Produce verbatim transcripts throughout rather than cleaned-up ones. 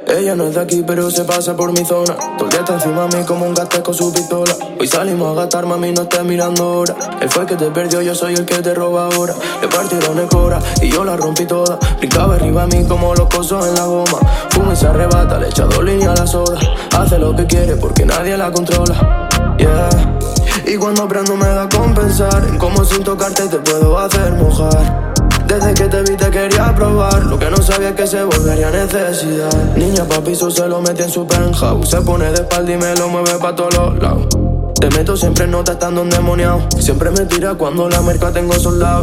Ella no es de aquí, pero se pasa por mi zona. Todo el día está encima de mí como un gato con su pistola. Hoy salimos a gastar, mami, no estés mirando ahora. Él fue el que te perdió, yo soy el que te roba ahora. Le partieron el cora y yo la rompí toda. Brincaba arriba a mí como los cosos en la goma. Fuma y se arrebata, le echa dos líneas a la soda. Hace lo que quiere porque nadie la controla. Yeah. Y cuando prendo me da con pensar en cómo sin tocarte te puedo hacer mojar. Desde que te vi te quería probar. Lo que no sabía es que se volvería necesidad. Niña, papi, eso se lo mete en su penthouse. Se pone de espalda y me lo mueve pa' todos los lados. Te meto siempre en nota estando endemoniado. Siempre me tira cuando la merca tengo soldado.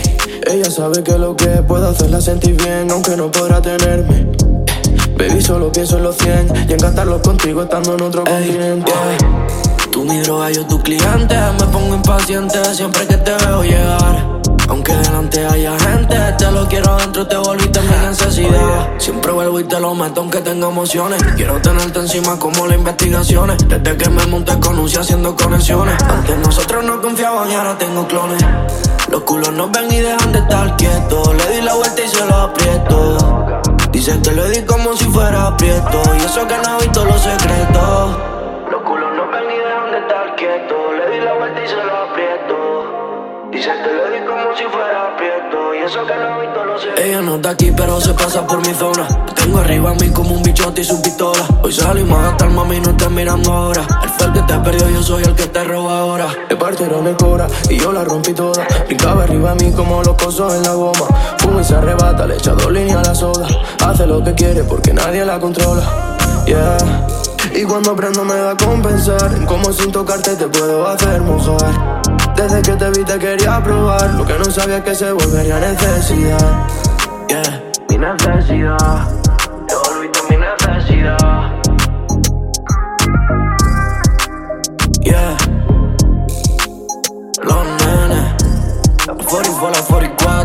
Ella sabe que lo que puedo hacerla sentir bien, aunque no podrá tenerme. Baby, solo pienso en los cien y en gastarlos contigo estando en otro Ey, continente. Yeah. Tú mi droga, yo tu cliente. Me pongo impaciente siempre que te veo llegar. Aunque delante haya gente, te lo quiero adentro, te volviste mi necesidad. Siempre vuelvo y te lo meto aunque tenga emociones. Quiero tenerte encima como las investigaciones. Desde que me monté con U C I haciendo conexiones. Antes nosotros no confiaban y ahora tengo clones. Los culos nos ven y dejan de estar quietos. Le di la vuelta y se lo aprieto. Dice que le di como si fuera aprieto. Y eso que no ha visto los secretos. Los culos nos ven y dejan de estar quietos. Le di la vuelta y se lo aprieto. Dice que le di como si fuera aprieto. Y eso que no he visto lo sé. Ella no está aquí pero se pasa por mi zona. Tengo arriba a mí como un bichote y su pistola. Hoy salimos a gastar, mami, no estés mirando ahora. Él fue el que te perdió, yo soy el que te roba ahora. Le partieron el cora y yo la rompí toda. Brincaba arriba a mí como los cosos en la goma. Fuma y se arrebata, le echa dos líneas a la soda. Hace lo que quiere porque nadie la controla. Yeah. Y cuando prendo me da con pensar en cómo sin tocarte te puedo hacer mojar. Desde que te vi te quería probar. Lo que no sabía es que se volvería necesidad. Yeah. Mi necesidad. Te volviste mi necesidad. Yeah. Los nenes. La cuarenta y cuatro, la cuarenta y cuatro.